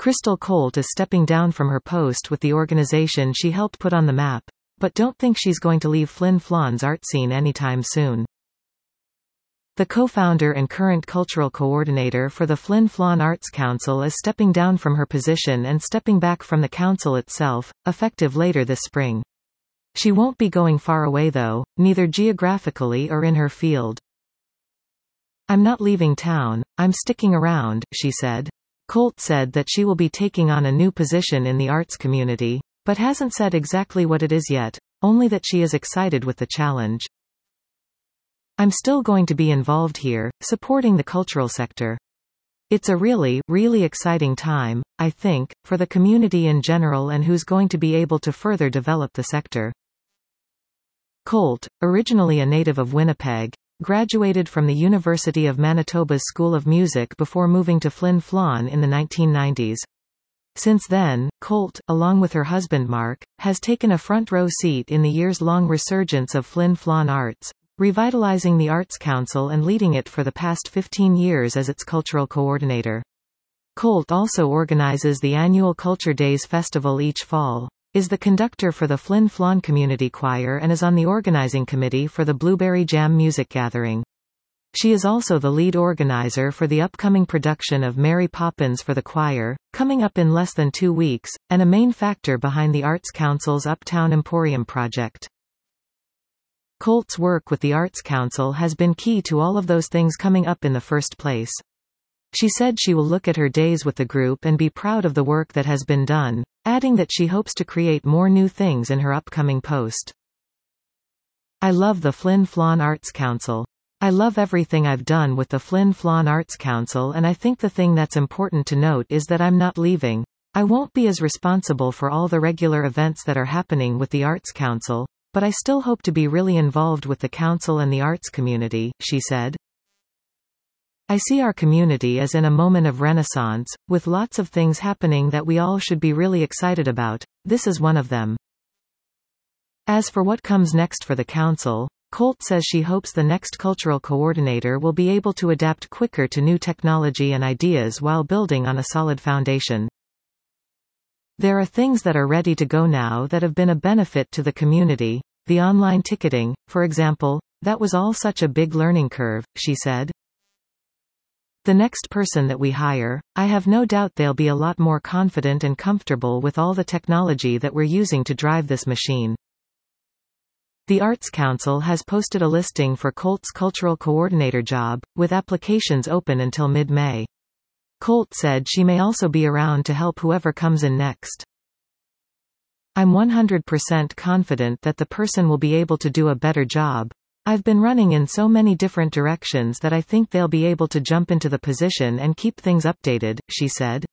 Crystal Colt is stepping down from her post with the organization she helped put on the map, but don't think she's going to leave Flin Flon's art scene anytime soon. The co-founder and current cultural coordinator for the Flin Flon Arts Council is stepping down from her position and stepping back from the council itself, effective later this spring. She won't be going far away though, neither geographically or in her field. "I'm not leaving town, I'm sticking around," she said. Colt said that she will be taking on a new position in the arts community, but hasn't said exactly what it is yet, only that she is excited with the challenge. "I'm still going to be involved here, supporting the cultural sector. It's a really, really exciting time, I think, for the community in general and who's going to be able to further develop the sector." Colt, originally a native of Winnipeg, graduated from the University of Manitoba's School of Music before moving to Flin Flon in the 1990s. Since then, Colt, along with her husband Mark, has taken a front-row seat in the years-long resurgence of Flin Flon Arts, revitalizing the Arts Council and leading it for the past 15 years as its cultural coordinator. Colt also organizes the annual Culture Days Festival each fall, is the conductor for the Flin Flon Community Choir and is on the organizing committee for the Blueberry Jam Music Gathering. She is also the lead organizer for the upcoming production of Mary Poppins for the choir, coming up in less than 2 weeks, and a main factor behind the Arts Council's Uptown Emporium project. Colt's work with the Arts Council has been key to all of those things coming up in the first place. She said she will look at her days with the group and be proud of the work that has been done, adding that she hopes to create more new things in her upcoming post. "I love the Flin Flon Arts Council. I love everything I've done with the Flin Flon Arts Council, and I think the thing that's important to note is that I'm not leaving. I won't be as responsible for all the regular events that are happening with the Arts Council, but I still hope to be really involved with the council and the arts community," she said. "I see our community as in a moment of renaissance, with lots of things happening that we all should be really excited about. This is one of them." As for what comes next for the council, Colt says she hopes the next cultural coordinator will be able to adapt quicker to new technology and ideas while building on a solid foundation. "There are things that are ready to go now that have been a benefit to the community. The online ticketing, for example, that was all such a big learning curve," she said. "The next person that we hire, I have no doubt they'll be a lot more confident and comfortable with all the technology that we're using to drive this machine." The Arts Council has posted a listing for Colt's cultural coordinator job, with applications open until mid-May. Colt said she may also be around to help whoever comes in next. "I'm 100% confident that the person will be able to do a better job. I've been running in so many different directions that I think they'll be able to jump into the position and keep things updated," she said.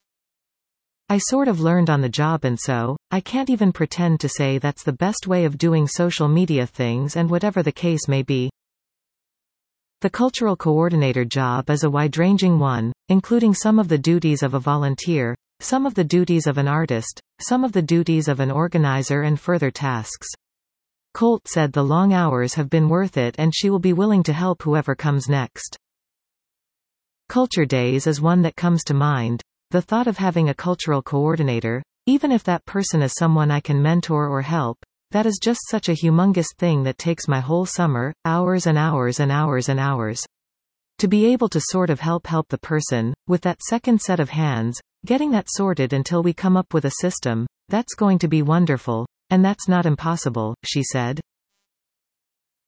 "I sort of learned on the job, and so, I can't even pretend to say that's the best way of doing social media things, and whatever the case may be." The cultural coordinator job is a wide-ranging one, including some of the duties of a volunteer, some of the duties of an artist, some of the duties of an organizer, and further tasks. Colt said the long hours have been worth it and she will be willing to help whoever comes next. Culture Days is one that comes to mind. The thought of having a cultural coordinator, even if that person is someone I can mentor or help, that is just such a humongous thing that takes my whole summer, hours and hours and hours and hours. To be able to sort of help the person, with that second set of hands, getting that sorted until we come up with a system, that's going to be wonderful. And that's not impossible, she said.